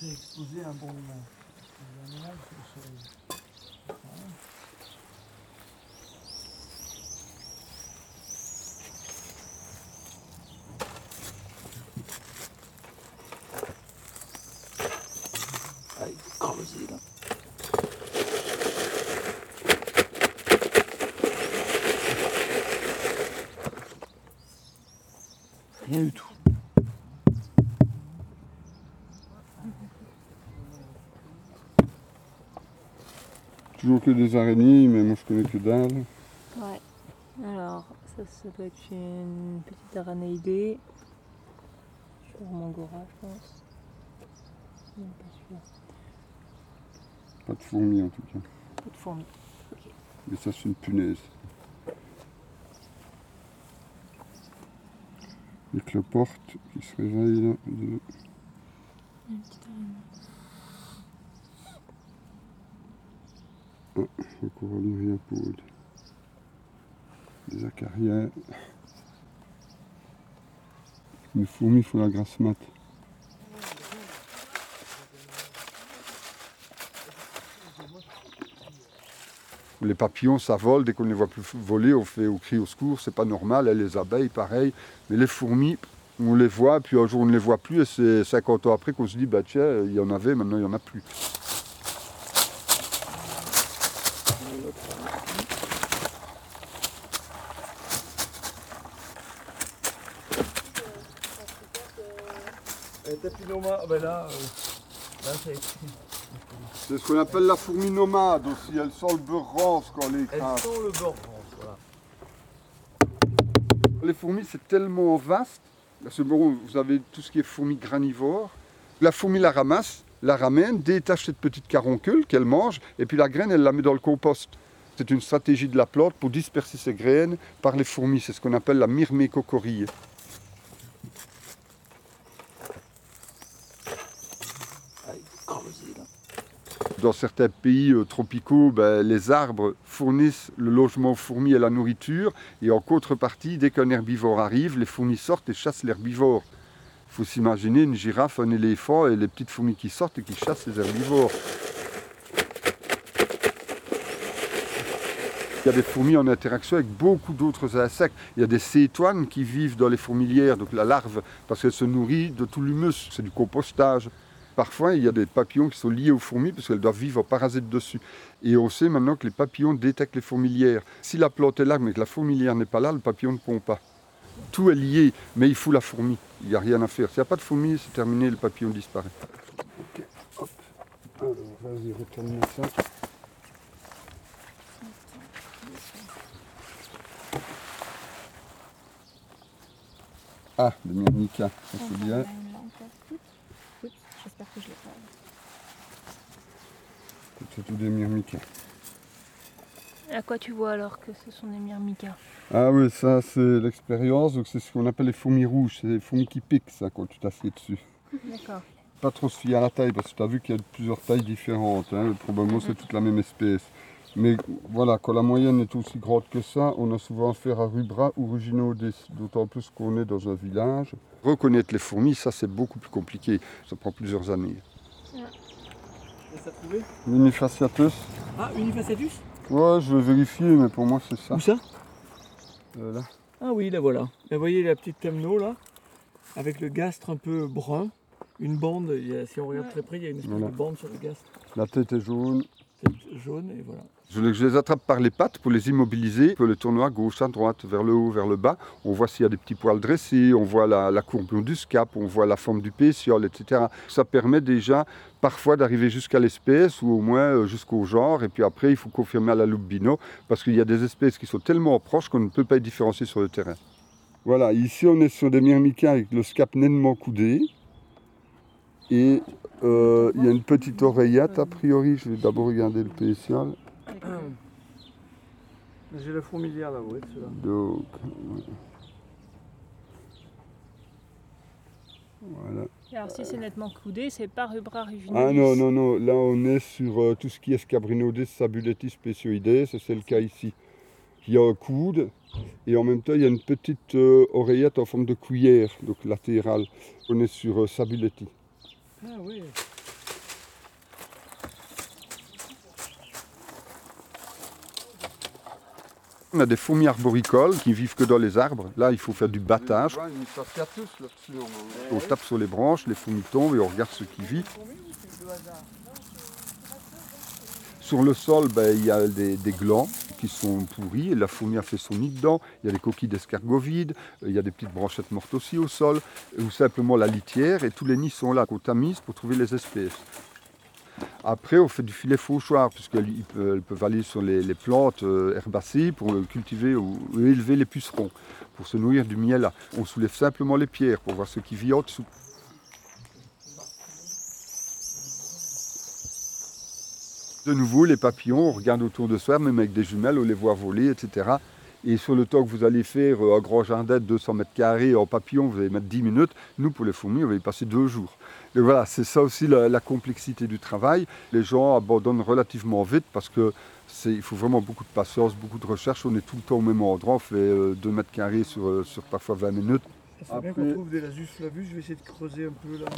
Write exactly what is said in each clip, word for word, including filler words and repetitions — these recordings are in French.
laisser exposer un bon moment. Les animaux, c'est le soleil. Ah, il est creusé là. Rien du tout. Toujours que des araignées, mais moi je connais que dalle. Ouais. Alors, ça, ça doit être une petite aranéidée. Sur Mangora, je pense. Non, pas sûr. Pas de fourmis en tout cas. Pas de fourmis. Ok. Mais ça c'est une punaise. Les cloportes qui se réveillent là. De... Une petite araignée. Ah, Corollieriapode. Les acariens. Les fourmis font la grasse mat. Les papillons, ça vole, dès qu'on ne les voit plus voler, on fait au cri au secours, c'est pas normal, et les abeilles, pareil. Mais les fourmis, on les voit, puis un jour on ne les voit plus, et c'est cinquante ans après qu'on se dit, bah tiens, il y en avait, maintenant il n'y en a plus. Et tapinoma, ben là, euh, là c'est écrit. C'est ce qu'on appelle la fourmi nomade aussi, elle sent le beurre rance quand elle Elle écrase. sent le beurre rance, voilà. Les fourmis, c'est tellement vaste. Parce que bon, vous avez tout ce qui est fourmis granivores. La fourmi la ramasse, la ramène, détache cette petite caroncule qu'elle mange, et puis la graine, elle la met dans le compost. C'est une stratégie de la plante pour disperser ses graines par les fourmis. C'est ce qu'on appelle la myrmécocorille. Ah, il est creusé là. Dans certains pays euh, tropicaux, ben, les arbres fournissent le logement aux fourmis et la nourriture. Et en contrepartie, dès qu'un herbivore arrive, les fourmis sortent et chassent l'herbivore. Il faut s'imaginer une girafe, un éléphant et les petites fourmis qui sortent et qui chassent les herbivores. Il y a des fourmis en interaction avec beaucoup d'autres insectes. Il y a des cétoines qui vivent dans les fourmilières, donc la larve, parce qu'elle se nourrit de tout l'humus, c'est du compostage. Parfois, il y a des papillons qui sont liés aux fourmis parce qu'elles doivent vivre en parasite dessus. Et on sait maintenant que les papillons détectent les fourmilières. Si la plante est là, mais que la fourmilière n'est pas là, le papillon ne pond pas. Tout est lié, mais il faut la fourmi. Il n'y a rien à faire. S'il n'y a pas de fourmi, c'est terminé, le papillon disparaît. Ok, hop. Alors, vas-y, retourne ça. Ah, le myrmica, ça c'est bien. J'espère que je l'ai pas. C'est tout des myrmicas. À quoi tu vois alors que ce sont des myrmicas? Ah oui, ça c'est l'expérience, donc c'est ce qu'on appelle les fourmis rouges, c'est les fourmis qui piquent ça quand tu t'assieds dessus. D'accord. Pas trop se fier à la taille parce que tu as vu qu'il y a plusieurs tailles différentes, hein. Probablement c'est toute la même espèce. Mais voilà, quand la moyenne est aussi grande que ça, on a souvent affaire à rubra ou ruginodes, d'autant plus qu'on est dans un village. Reconnaître les fourmis, ça c'est beaucoup plus compliqué, ça prend plusieurs années. T'as trouvé? Unifasciatus. Ah, Unifasciatus? Ouais, je vais vérifier, mais pour moi c'est ça. Où ça? Euh, là. Ah oui, la voilà. Vous voyez la petite temno là, avec le gastre un peu brun, une bande, il y a, si on regarde très près, il y a une espèce Voilà. de bande sur le gastre, La tête est jaune. tête jaune et voilà. Je les, je les attrape par les pattes pour les immobiliser. On peut les tourner à gauche, à droite, vers le haut, vers le bas. On voit s'il y a des petits poils dressés, on voit la, la courbure du scap, on voit la forme du pétiole, et cetera. Ça permet déjà parfois d'arriver jusqu'à l'espèce ou au moins jusqu'au genre. Et puis après, il faut confirmer à la loupe bino parce qu'il y a des espèces qui sont tellement proches qu'on ne peut pas les différencier sur le terrain. Voilà, ici on est sur des myrmicas avec le scap nettement coudé. Et euh, il y a une petite oreillette a priori. Je vais d'abord regarder le pétiole. J'ai la fourmilière là, oui, c'est là. Donc, ouais. Voilà. Alors si c'est nettement coudé, c'est pas rubra ruginidis. Ah non, non, non, là on est sur euh, tout ce qui est Scabrinodes, Sabuletis, Specioides, c'est le cas ici. Il y a un coude et en même temps il y a une petite euh, oreillette en forme de cuillère, donc latérale. On est sur euh, Sabuletis. Ah oui. On a des fourmis arboricoles qui vivent que dans les arbres. Là, il faut faire du battage. On tape sur les branches, les fourmis tombent et on regarde ce qui vit. Sur le sol, ben, il y a des, des glands qui sont pourris. Et la fourmi a fait son nid dedans. Il y a des coquilles d'escargots vides. Il y a des petites branchettes mortes aussi au sol. Ou simplement la litière. Et tous les nids sont là qu'on tamise pour trouver les espèces. Après, on fait du filet fauchoir, puisqu'elles peuvent, peuvent aller sur les, les plantes euh, herbacées pour cultiver ou, ou élever les pucerons, pour se nourrir du miel. On soulève simplement les pierres pour voir ce qui vit en dessous. De nouveau, les papillons, on regarde autour de soi, même avec des jumelles, on les voit voler, et cetera. Et sur le temps que vous allez faire un grand jardin de deux cents mètres carrés en papillon, vous allez mettre dix minutes. Nous, pour les fourmis, on va y passer deux jours. Et voilà, c'est ça aussi la, la complexité du travail. Les gens abandonnent relativement vite parce qu'il faut vraiment beaucoup de patience, beaucoup de recherche. On est tout le temps au même endroit, on fait euh, deux mètres carrés sur, euh, sur parfois vingt minutes. Ça serait bien qu'on trouve des Lasus flavus, je vais essayer de creuser un peu là.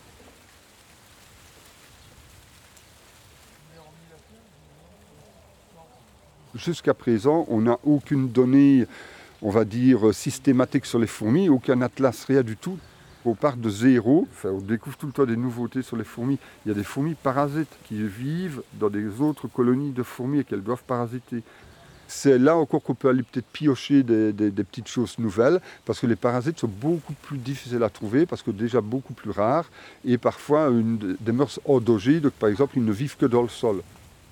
Jusqu'à présent, on n'a aucune donnée, on va dire, systématique sur les fourmis, aucun atlas, rien du tout. On part de zéro, enfin, on découvre tout le temps des nouveautés sur les fourmis. Il y a des fourmis parasites qui vivent dans des autres colonies de fourmis et qu'elles doivent parasiter. C'est là encore qu'on peut aller peut-être piocher des, des, des petites choses nouvelles, parce que les parasites sont beaucoup plus difficiles à trouver, parce que déjà beaucoup plus rares, et parfois une, des mœurs endogènes, donc par exemple ils ne vivent que dans le sol.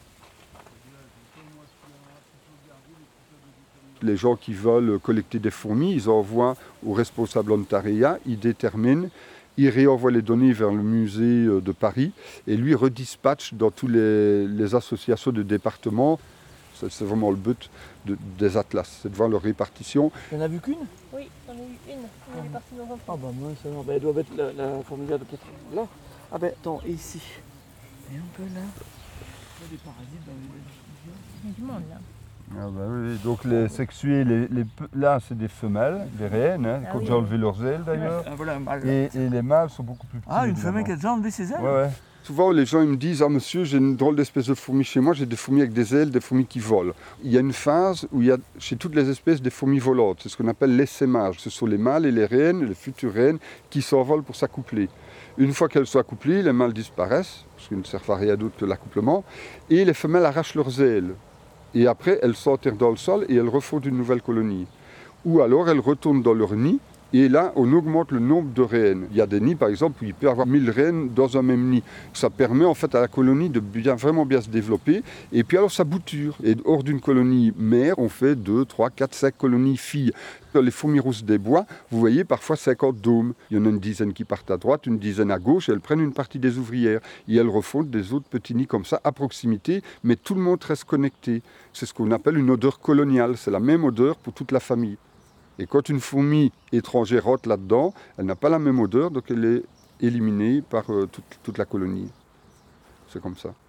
Les gens qui veulent collecter des fourmis, ils envoient au responsable Ontaria, ils déterminent, ils réenvoient les données vers le musée de Paris et lui redispatche dans toutes les, les associations de départements. C'est vraiment le but de, des atlas, c'est de voir leur répartition. Il n'y en a vu qu'une? Oui, j'en ai eu une. Elle est partie dans un Ah bah moi ça va, bah, elle doit être la, la fourmilière de peut-être là. Ah ben attends, et ici? Et un peu là. Il y a des parasites dans les... Il y a du monde là. Ah bah oui, donc les sexués, les, les, là c'est des femelles, des reines, hein, Ah qui ont oui. déjà enlevé leurs ailes d'ailleurs. Ah voilà un mâle. Et, et les mâles sont beaucoup plus petits. Ah, une évidemment. femelle qui a déjà enlevé ses ailes? Ouais, ouais. Souvent les gens ils me disent « Ah monsieur, j'ai une drôle d'espèce de fourmi chez moi, j'ai des fourmis avec des ailes, des fourmis qui volent ». Il y a une phase où il y a chez toutes les espèces des fourmis volantes, c'est ce qu'on appelle l'essaimage. Ce sont les mâles et les reines, les futures reines, qui s'envolent pour s'accoupler. Une fois qu'elles sont accouplées, les mâles disparaissent, parce qu'ils ne servent à rien d'autre que l'accouplement, et les femelles arrachent leurs ailes. Et après, elles s'enterrent dans le sol et elles refont une nouvelle colonie. Ou alors, elles retournent dans leur nid et là, on augmente le nombre de reines. Il y a des nids, par exemple, où il peut y avoir mille reines dans un même nid. Ça permet en fait à la colonie de bien, vraiment bien se développer. Et puis alors, ça bouture. Et hors d'une colonie mère, on fait deux, trois, quatre, cinq colonies filles. Dans les fourmis rousses des bois, vous voyez parfois cinquante dômes. Il y en a une dizaine qui partent à droite, une dizaine à gauche, et elles prennent une partie des ouvrières. Et elles refont des autres petits nids comme ça, à proximité, mais tout le monde reste connecté. C'est ce qu'on appelle une odeur coloniale. C'est la même odeur pour toute la famille. Et quand une fourmi étrangère rentre là-dedans, elle n'a pas la même odeur, donc elle est éliminée par euh, toute, toute la colonie. C'est comme ça.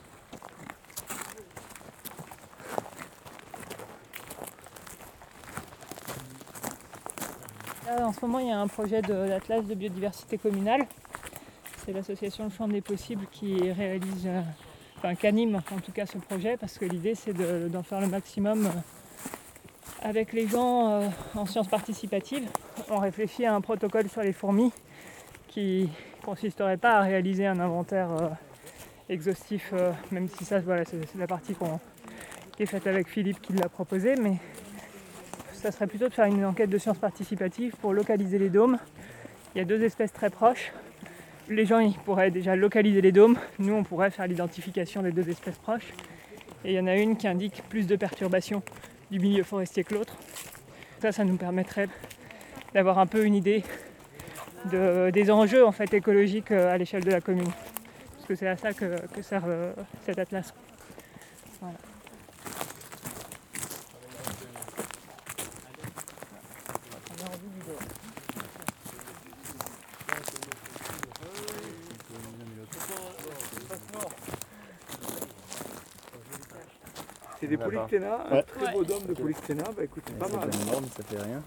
Là, en ce moment, il y a un projet d'atlas de, de biodiversité communale. C'est l'association Le Champ des Possibles qui réalise, euh, enfin qui anime en tout cas ce projet, parce que l'idée c'est de, d'en faire le maximum euh, avec les gens euh, en sciences participatives. On réfléchit à un protocole sur les fourmis qui ne consisterait pas à réaliser un inventaire euh, exhaustif, euh, même si ça, voilà, c'est, c'est la partie qu'on, qui est faite avec Philippe qui l'a proposé, mais ça serait plutôt de faire une enquête de sciences participatives pour localiser les dômes. Il y a deux espèces très proches. Les gens ils pourraient déjà localiser les dômes. Nous, on pourrait faire l'identification des deux espèces proches. Et il y en a une qui indique plus de perturbations du milieu forestier que l'autre. Ça, ça nous permettrait d'avoir un peu une idée de, des enjeux en fait, écologiques à l'échelle de la commune. Parce que c'est à ça que, que sert euh, cet atlas. Voilà. C'est des polycténas, un Ouais. très beau dôme de polycténas, bah écoute, c'est pas Ça mal. fait énorme, ça fait rien.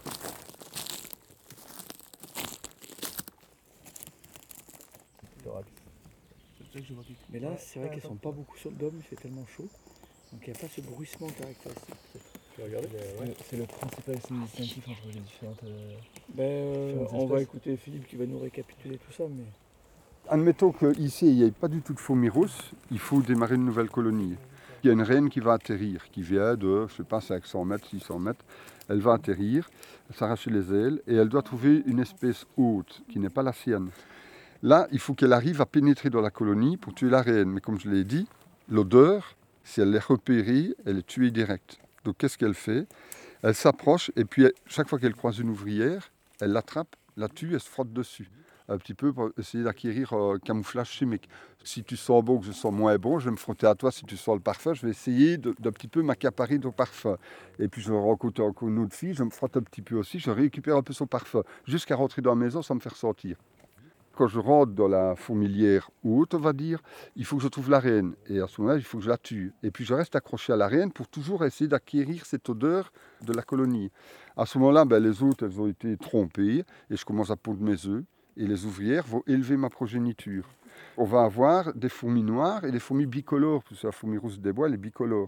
Mais là, c'est vrai qu'elles sont pas beaucoup sur le dôme, il fait tellement chaud. Donc il n'y a pas ce bruissement caractéristique. regarder. Ouais, c'est le principal signe distinctif entre les différentes. Euh, Ben, euh, différentes on va espèces. écouter Philippe qui va nous récapituler tout ça. Mais... Admettons qu'ici, il n'y ait pas du tout de fourmis rousses, il faut démarrer une nouvelle colonie. Il y a une reine qui va atterrir, qui vient de, je sais pas, cinq cents mètres, six cents mètres. Elle va atterrir, s'arracher les ailes, et elle doit trouver une espèce haute, qui n'est pas la sienne. Là, il faut qu'elle arrive à pénétrer dans la colonie pour tuer la reine. Mais comme je l'ai dit, l'odeur, si elle est repérée, elle est tuée direct. Donc qu'est-ce qu'elle fait? Elle s'approche, et puis chaque fois qu'elle croise une ouvrière, elle l'attrape, la tue et se frotte dessus. Un petit peu pour essayer d'acquérir un camouflage chimique. Si tu sens bon, que je sens moins bon, je vais me frotter à toi. Si tu sens le parfum, je vais essayer de- d'un petit peu m'accaparer ton parfum. Et puis je rencontre encore une autre fille, je me frotte un petit peu aussi, je récupère un peu son parfum, jusqu'à rentrer dans la maison sans me faire sentir. Quand je rentre dans la fourmilière haute, on va dire, il faut que je trouve la reine. Et à ce moment-là, il faut que je la tue. Et puis je reste accroché à la reine pour toujours essayer d'acquérir cette odeur de la colonie. À ce moment-là, ben, les autres, elles ont été trompées et je commence à pondre mes œufs. Et les ouvrières vont élever ma progéniture. On va avoir des fourmis noires et des fourmis bicolores, parce que la fourmi rousse des bois, elle est bicolore.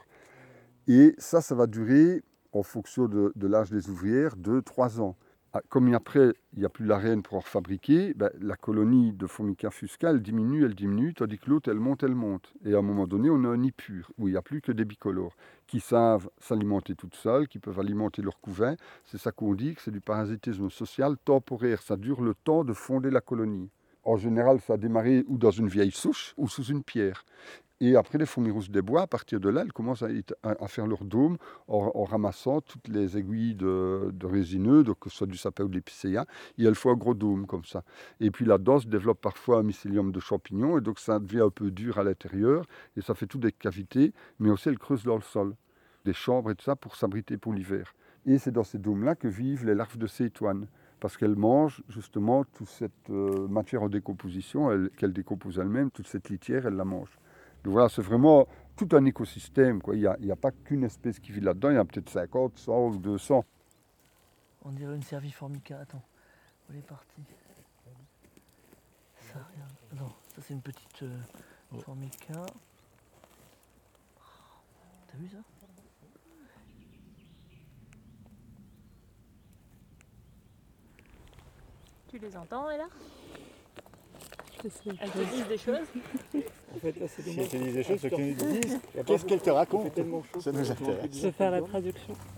Et ça, ça va durer, en fonction de, de l'âge des ouvrières, deux trois ans. Ah, comme après, il n'y a plus la reine pour en fabriquer, ben, la colonie de Formica fusca, elle diminue, elle diminue, tandis que l'autre, elle monte, elle monte. Et à un moment donné, on a un nid pur, où il n'y a plus que des bicolores, qui savent s'alimenter toutes seules, qui peuvent alimenter leur couvain. C'est ça qu'on dit, que c'est du parasitisme social temporaire. Ça dure le temps de fonder la colonie. En général, ça a démarré ou dans une vieille souche, ou sous une pierre. Et après, les fourmis rousses des bois, à partir de là, elles commencent à, à- à faire leur dôme en, en ramassant toutes les aiguilles de, de résineux, donc que ce soit du sapin ou de l'épicéa, et elles font un gros dôme comme ça. Et puis là-dedans se développe parfois un mycélium de champignons, et donc ça devient un peu dur à l'intérieur, et ça fait toutes des cavités, mais aussi elles creusent dans le sol, des chambres et tout ça pour s'abriter pour l'hiver. Et c'est dans ces dômes-là que vivent les larves de cétoine, parce qu'elles mangent justement toute cette euh, matière en décomposition, elles- qu'elles décomposent elles-mêmes, toute cette litière, elles la mangent. Donc voilà, c'est vraiment tout un écosystème, quoi. Il n'y a, il y a pas qu'une espèce qui vit là-dedans, il y en a peut-être cinquante, cent ou deux cents. On dirait une Cerviformica. Attends, où elle est partie? Ça, regarde. Non, ça c'est une petite euh, Formica. T'as vu ça? Tu les entends, là? Je sais. Elles te disent des choses? En fait, là c'est Si dommage. elle te dit des choses, ce qu'ils nous disent, Il y a pas qu'est-ce qu'elle te beaucoup- il raconte? fait tellement chaud Ça que nous j'aurais intéresse. envie de Je vais faire la dire. traduction.